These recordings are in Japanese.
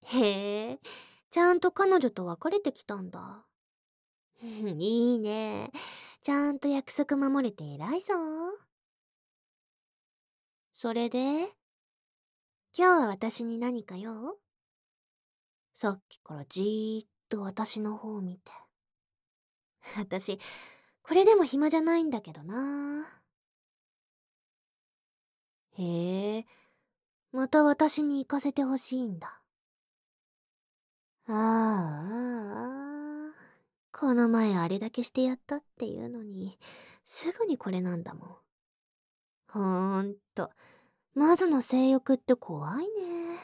へえ、ちゃんと彼女と別れてきたんだ。いいね。ちゃんと約束守れて偉いぞ。それで、今日は私に何か用？さっきからじーっと私の方を見て。私、これでも暇じゃないんだけどな。へえ、また私に行かせてほしいんだ。この前あれだけしてやったっていうのに、すぐにこれなんだもん。ほんと、まずの性欲って怖いね。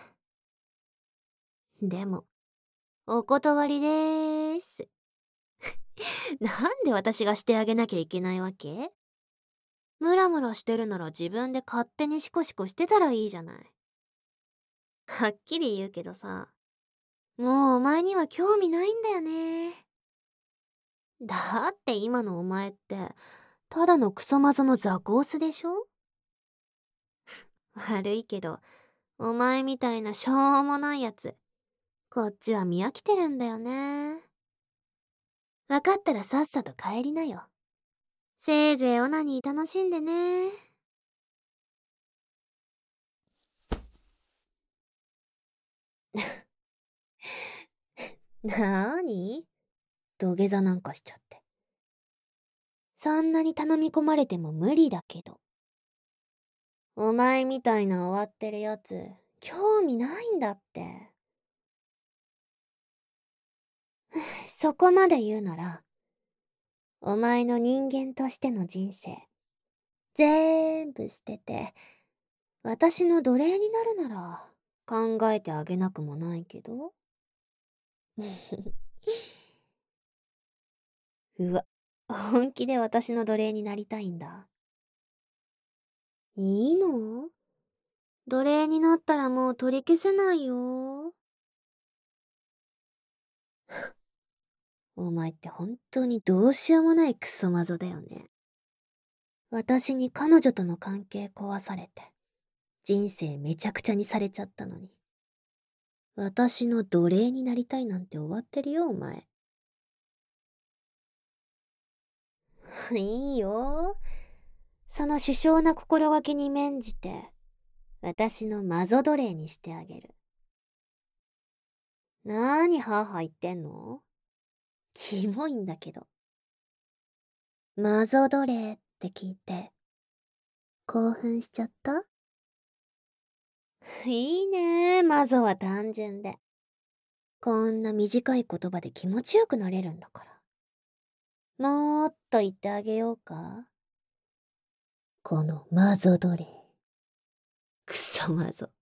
でも、お断りでーす。なんで私がしてあげなきゃいけないわけ？ムラムラしてるなら自分で勝手にシコシコしてたらいいじゃない。はっきり言うけどさ、もうお前には興味ないんだよね。だって今のお前って、ただのクソマゾのザコースでしょ？悪いけど、お前みたいなしょうもないやつ、こっちは見飽きてるんだよね。わかったらさっさと帰りなよ。せいぜいオナニー楽しんでね。なーに？土下座なんかしちゃって。そんなに頼み込まれても無理だけど。お前みたいな終わってるやつ、興味ないんだって。そこまで言うなら、お前の人間としての人生、ぜーんぶ捨てて、私の奴隷になるなら、考えてあげなくもないけど。うわ、本気で私の奴隷になりたいんだ。いいの？奴隷になったらもう取り消せないよ。お前って本当にどうしようもないクソマゾだよね。私に彼女との関係壊されて、人生めちゃくちゃにされちゃったのに。私の奴隷になりたいなんて終わってるよ、お前。いいよ。その殊勝な心がけに免じて、私のマゾ奴隷にしてあげる。なーにハーハー言ってんの？キモいんだけど。マゾ奴隷って聞いて、興奮しちゃった？いいねー、マゾは単純で。こんな短い言葉で気持ちよくなれるんだから。もっと言ってあげようか？このマゾ奴隷。クソマゾ。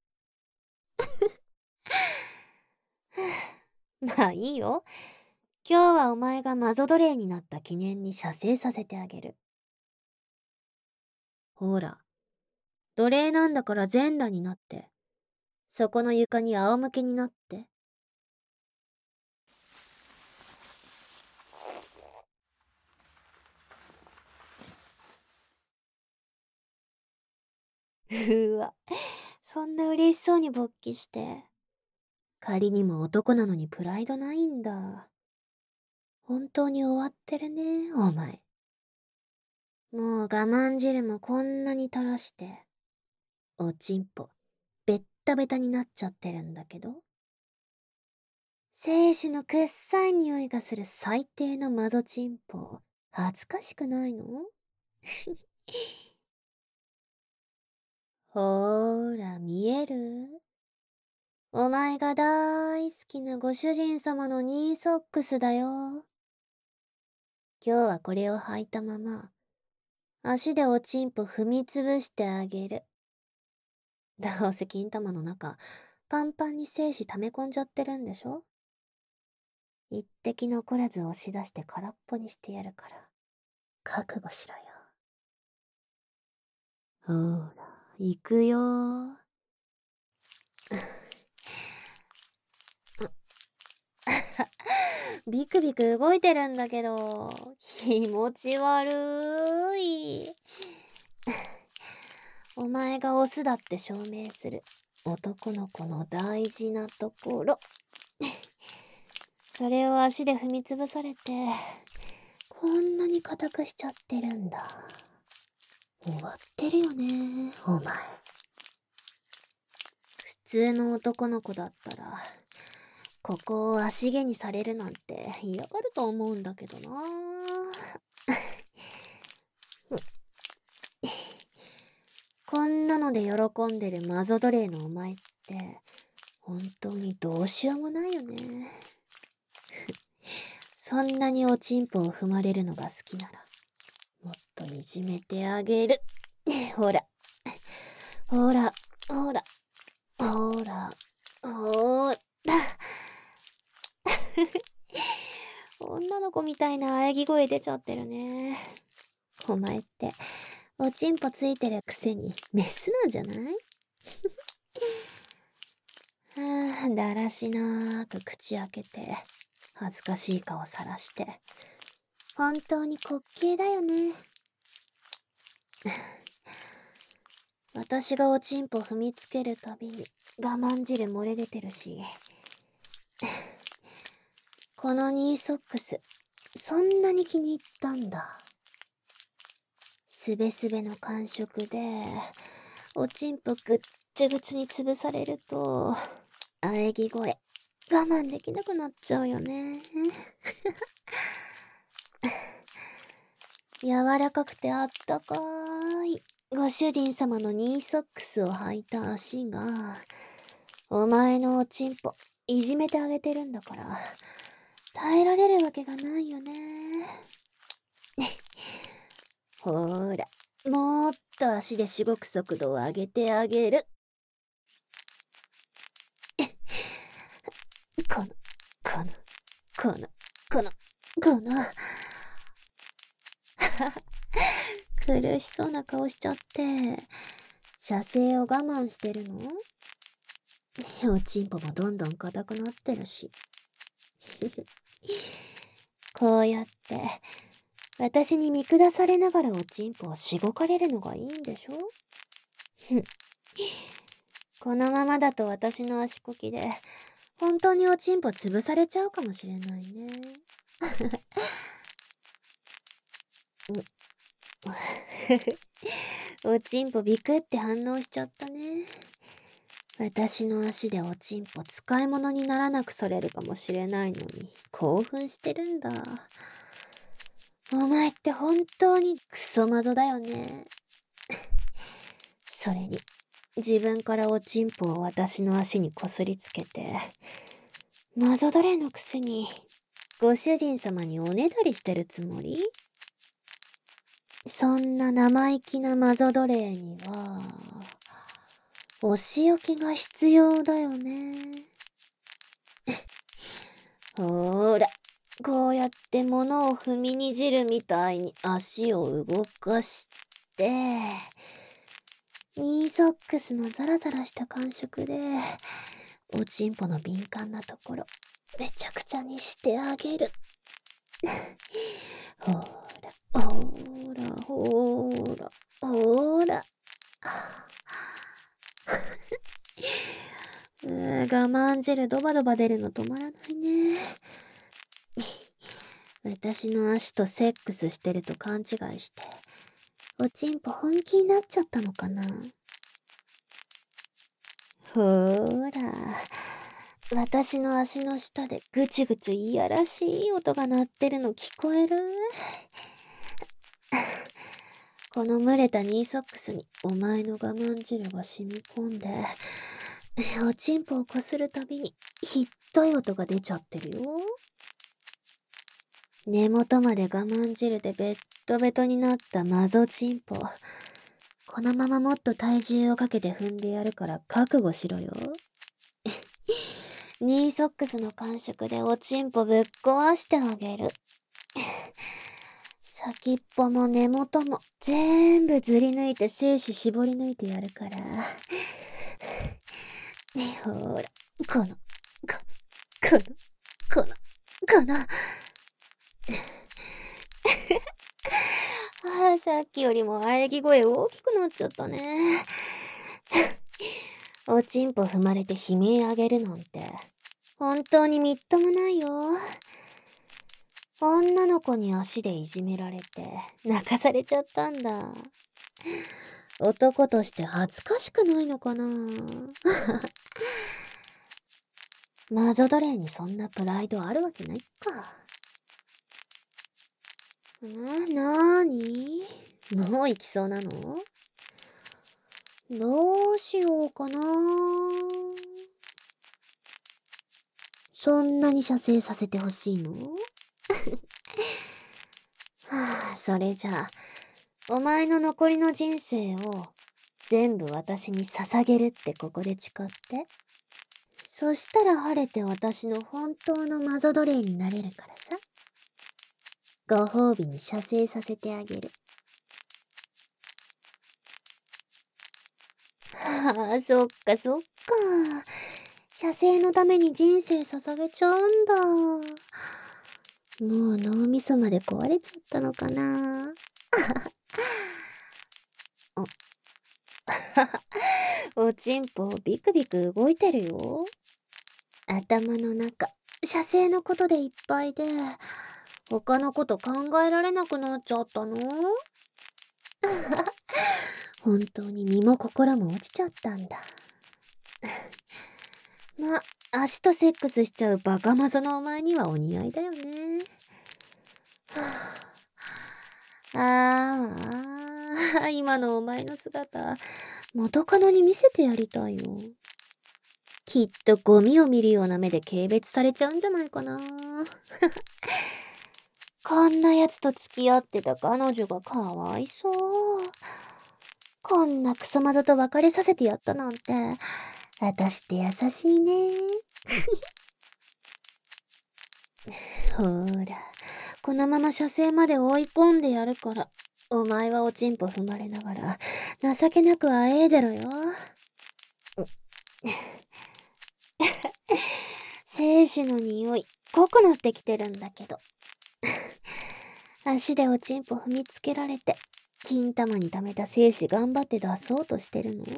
まあいいよ。今日はお前がマゾ奴隷になった記念に射精させてあげる。ほら、奴隷なんだから全裸になって、そこの床に仰向けになって。うわ、そんな嬉しそうに勃起して。仮にも男なのにプライドないんだ。本当に終わってるね、お前。もう我慢汁もこんなに垂らして、おちんぽ、ベッタベタになっちゃってるんだけど。精子のくっさい匂いがする最低のマゾチンポ、恥ずかしくないの？ほーら、見える？お前が大好きなご主人様のニーソックスだよ。今日はこれを履いたまま、足でおちんぽ踏みつぶしてあげる。どうせ金玉の中、パンパンに精子溜め込んじゃってるんでしょ？一滴残らず押し出して空っぽにしてやるから、覚悟しろよ。ほーら、行くよー。ビクビク動いてるんだけど、気持ち悪い。お前がオスだって証明する。 男の子の大事なところ。それを足で踏みつぶされて、こんなに硬くしちゃってるんだ。終わってるよね、お前。普通の男の子だったら、ここを足毛にされるなんて嫌がると思うんだけどな。こんなので喜んでるマゾ奴隷のお前って、本当にどうしようもないよね。そんなにおちんぽを踏まれるのが好きなら、もっといじめてあげる。ほら、ほら、ほら、ほら、ほら。女の子みたいな喘ぎ声出ちゃってるね。お前って、おちんぽついてるくせにメスなんじゃない？だらしなーく口開けて、恥ずかしい顔さらして。本当に滑稽だよね。私がおちんぽ踏みつけるたびに我慢汁漏れ出てるし。このニーソックス、そんなに気に入ったんだ。すべすべの感触で、おちんぽぐっちぐちに潰されると、喘ぎ声、我慢できなくなっちゃうよね。柔らかくてあったかいご主人様のニーソックスを履いた足が、お前のおちんぽ、いじめてあげてるんだから、耐えられるわけがないよね。ほーら、もっと足でしごく速度を上げてあげる。この、この、この、この、この。苦しそうな顔しちゃって、射精を我慢してるの？おちんぽもどんどん硬くなってるし。こうやって、私に見下されながらおちんぽをしごかれるのがいいんでしょ？このままだと私の足こきで、本当におちんぽ潰されちゃうかもしれないね。おちんぽビクって反応しちゃったね。私の足でおちんぽ使い物にならなくされるかもしれないのに興奮してるんだ。お前って本当にクソマゾだよね。それに自分からおちんぽを私の足にこすりつけて、マゾ奴隷のくせにご主人様におねだりしてるつもり？そんな生意気なマゾ奴隷にはお仕置きが必要だよね。ほーら、こうやって物を踏みにじるみたいに足を動かして、ニーソックスのザラザラした感触で、おちんぽの敏感なところ、めちゃくちゃにしてあげる。ほーら、ほーら、ほーら、ほーら。我慢汁ドバドバ出るの止まらないね。私の足とセックスしてると勘違いして、おちんぽ本気になっちゃったのかな。ほーら、私の足の下でぐちぐちいやらしい音が鳴ってるの聞こえる？この蒸れたニーソックスにお前の我慢汁が染み込んで、おちんぽをこするたびにひっどい音が出ちゃってるよ。根元まで我慢汁でベッドベトになったマゾチンポ。このままもっと体重をかけて踏んでやるから覚悟しろよ。ニーソックスの感触でおちんぽぶっ壊してあげる。先っぽも根元も全部ずり抜いて精子絞り抜いてやるから。ほーら、この、この。さっきよりも喘ぎ声大きくなっちゃったね。 おちんぽ踏まれて悲鳴あげるなんて、本当にみっともないよ。女の子に足でいじめられて、泣かされちゃったんだ。男として恥ずかしくないのかな。マゾ奴隷にそんなプライドあるわけないか。なーに？もう行きそうなの？どうしようかな。そんなに射精させてほしいの？はあ、それじゃあ、お前の残りの人生を全部私に捧げるってここで誓って。そしたら晴れて私の本当のマゾ奴隷になれるからさ。ご褒美に射精させてあげる。はあ、そっかそっか。射精のために人生捧げちゃうんだ。もう脳みそまで壊れちゃったのかな。おちんぽビクビク動いてるよ。頭の中、射精のことでいっぱいで、他のこと考えられなくなっちゃったの？本当に身も心も落ちちゃったんだ。ま、足とセックスしちゃうバカマゾのお前にはお似合いだよね。ああ、今のお前の姿、元カノに見せてやりたいよ。きっとゴミを見るような目で軽蔑されちゃうんじゃないかな。こんな奴と付き合ってた彼女がかわいそう。こんなクソマゾと別れさせてやったなんて、私って優しいね。ほーら、このまま射精まで追い込んでやるから、お前はおちんぽ踏まれながら、情けなくあえいでろよ。精子の匂い、濃くなってきてるんだけど。足でおちんぽ踏みつけられて、金玉に溜めた精子頑張って出そうとしてるの？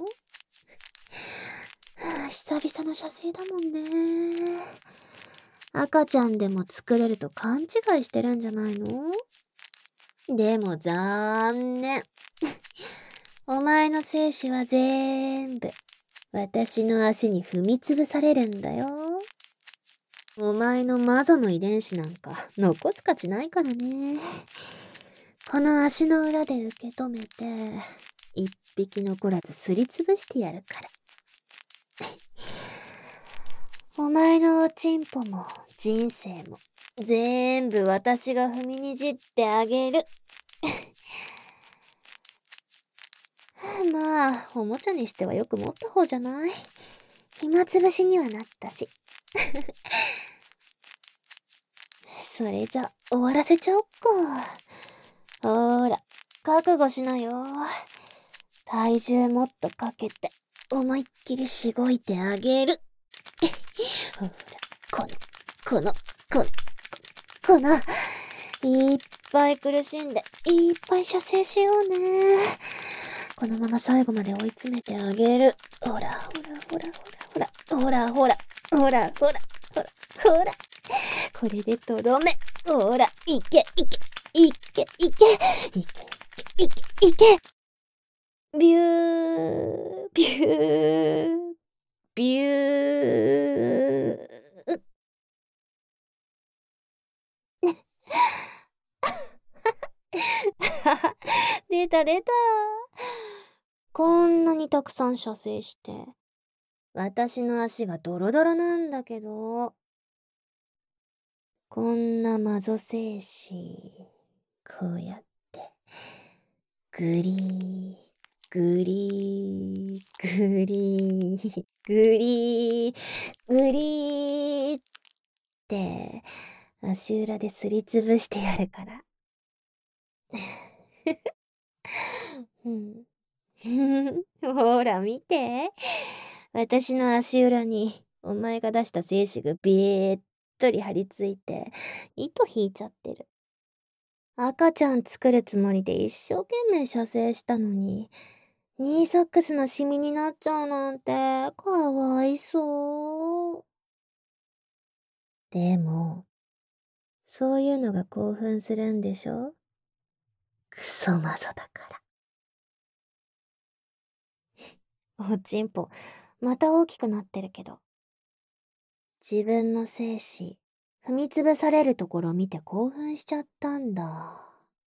久々の射精だもんね。赤ちゃんでも作れると勘違いしてるんじゃないの？でも残念。お前の精子は全部、私の足に踏みつぶされるんだよ。お前の魔女の遺伝子なんか残す価値ないからね。この足の裏で受け止めて、一匹残らずすりつぶしてやるから。お前のおちんぽも人生も全部私が踏みにじってあげる。まあ、おもちゃにしてはよく持った方じゃない？暇つぶしにはなったし。それじゃ、終わらせちゃおっか。ほーら、覚悟しなよ。体重もっとかけて、思いっきりしごいてあげる。ほら、この、こ、この、いっぱい苦しんで、いっぱい射精しようね。このまま最後まで追い詰めてあげる。ほら、ほら、ほら、ほら、ほら、ほら、ほら、ほら、ほら、ほら、ほら。これでとどめ。ほら、いけ、いけ、いけ、いけ、いけ、いけ、いけ、いけ。ビュー、ビュー、ビュー。出た出た。こんなにたくさん射精して。私の足がドロドロなんだけど。こんなマゾ精子。こうやって。グリー、グリー、グリー、グリー、グリーって、足裏ですりつぶしてやるから。うん。ほら見て。私の足裏にお前が出した精子がべーっとり張り付いて、糸引いちゃってる。赤ちゃん作るつもりで一生懸命射精したのに、 ニーソックスのシミになっちゃうなんて、かわいそう。でも、そういうのが興奮するんでしょ？クソマゾだから。おちんぽ、また大きくなってるけど。自分の精子、踏みつぶされるところ見て興奮しちゃったんだ。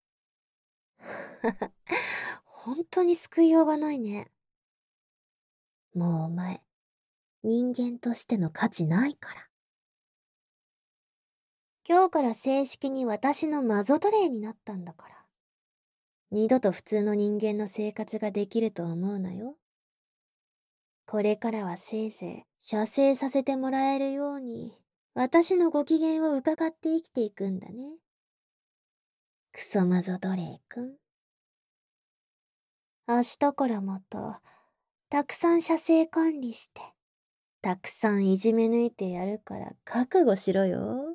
本当に救いようがないね。もうお前、人間としての価値ないから。今日から正式に私のマゾトレイになったんだから。二度と普通の人間の生活ができると思うなよ。これからはせいぜい射精させてもらえるように、私のご機嫌を伺って生きていくんだね。クソマゾドレイ君。明日からまた、たくさん射精管理して、たくさんいじめ抜いてやるから覚悟しろよ。